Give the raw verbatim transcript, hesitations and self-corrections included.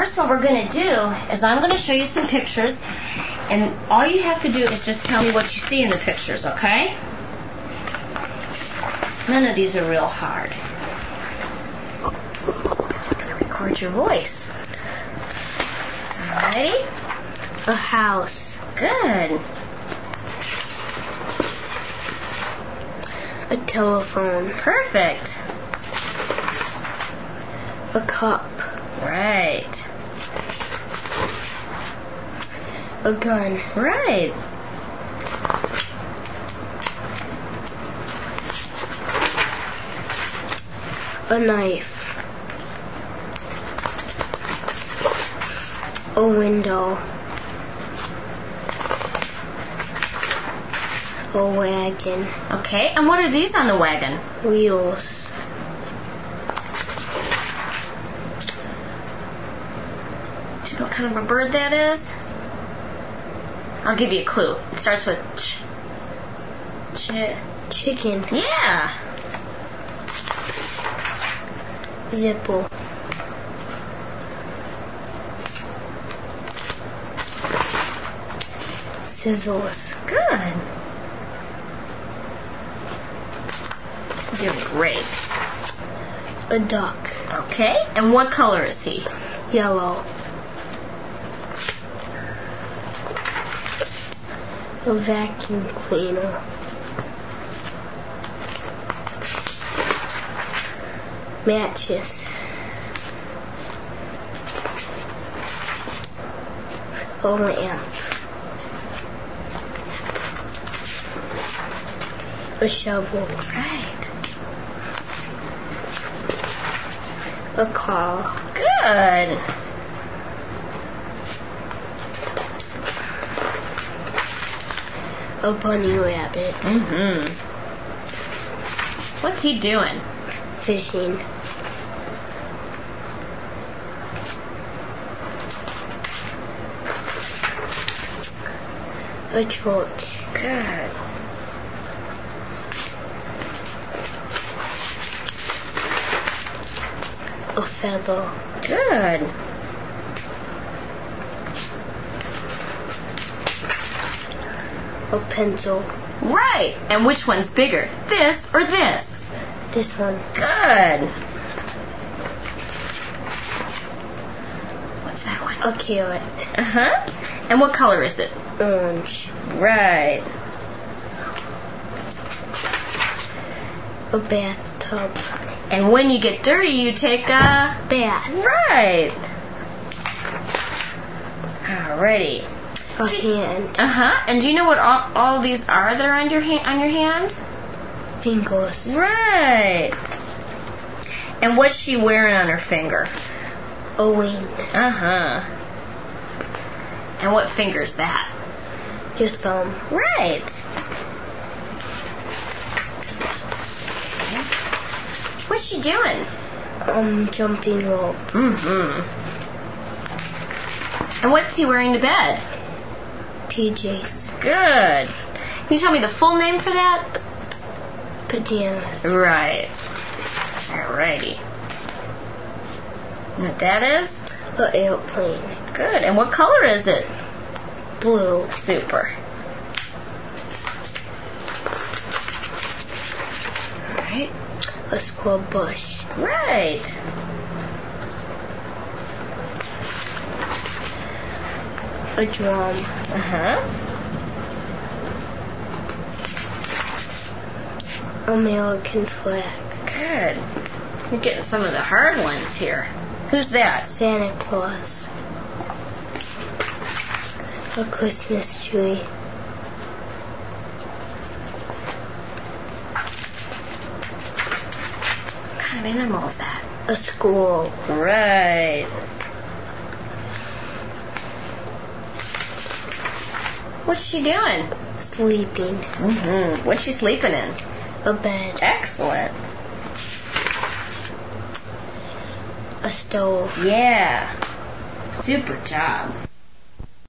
first what we're going to do is I'm going to show you some pictures, and all you have to do is just tell me what you see in the pictures, okay? None of these are real hard. I'm going to record your voice. Alrighty? A house. Good. A telephone. Perfect. A cup. Right. A gun. Right. A knife. A window. A wagon. Okay, and what are these on the wagon? Wheels. Do you know what kind of a bird that is? I'll give you a clue. It starts with ch. Ch. Chicken. Yeah. Zippo. Scissors. Good. You're doing great. A duck. Okay, and what color is he? Yellow. A vacuum cleaner. Matches. A lamp. A shovel. Right. A car. Good. A bunny rabbit. Mm-hmm. What's he doing? Fishing. A torch. Good. A feather. Good. A pencil. Right. And which one's bigger? This or this? This one. Good. What's that one? A carrot. Uh-huh. And what color is it? Orange. Right. A bathtub. And when you get dirty, you take a Bath. Right. Alrighty. A hand. Uh huh. And do you know what all, all these are that are on your hand? On your hand? Fingers. Right. And what's she wearing on her finger? A wing. Uh huh. And what finger's that? Your thumb. Right. What's she doing? Um, jumping rope. Mm-hmm. And what's he wearing to bed? P Js. Good. Can you tell me the full name for that? Pajamas. Right. Alrighty. And what that is? A airplane. Good. And what color is it? Blue. Super. Alright. A squirrel bush. Right. A drum. Uh-huh. American flag. Good. You're getting some of the hard ones here. Who's that? Santa Claus. A Christmas tree. What kind of animal is that? A squirrel. Right. What's she doing? Sleeping. Mm-hmm. What's she sleeping in? A bed. Excellent. A stove. Yeah. Super job.